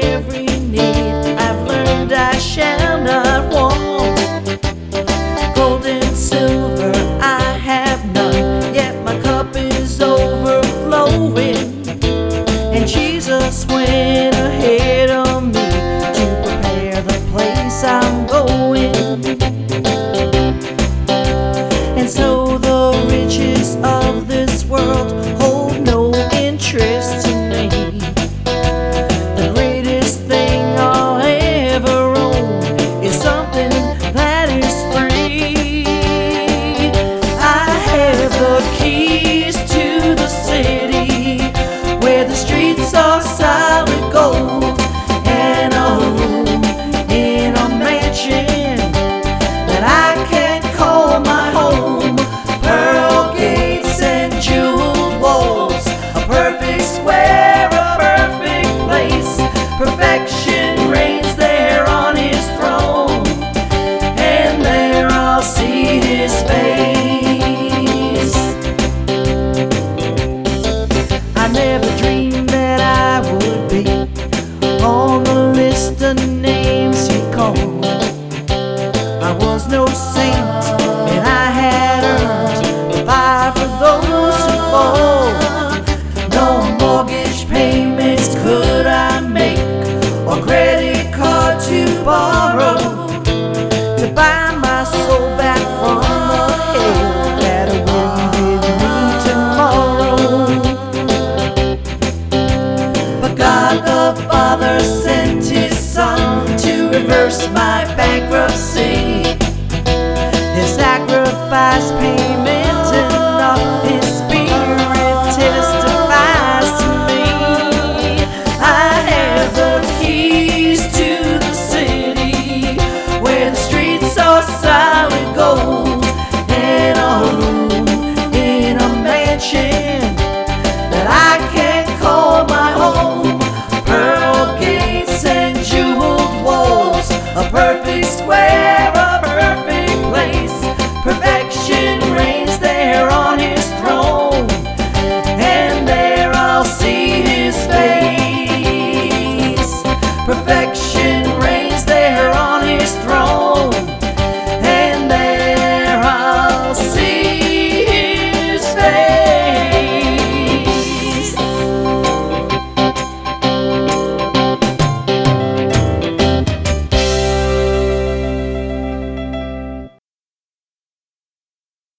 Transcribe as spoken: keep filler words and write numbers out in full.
every need. I've learned I shall not want. Gold and silver I have none, yet my cup is overflowing. And Jesus went ahead of me to prepare the place I'm going. And so the riches of this world hold no interest to me. The greatest thing I'll ever own is something that is free. I have the keys to the city where the streets are solid gold, and a room in a mansion that I can call my home. Pearl gates and jeweled walls, a perfect square, a perfect place. Perfection reigns there on his throne, and there I'll see his face. I never dreamed that I would be on the list of names he called. I was no saint, and I had earned the fire for those who fall. No mortgage payments could I make, or credit card to borrow, to buy my soul back from the hell that awaited me tomorrow. But God the Father sent his Son to reverse my bankruptcy.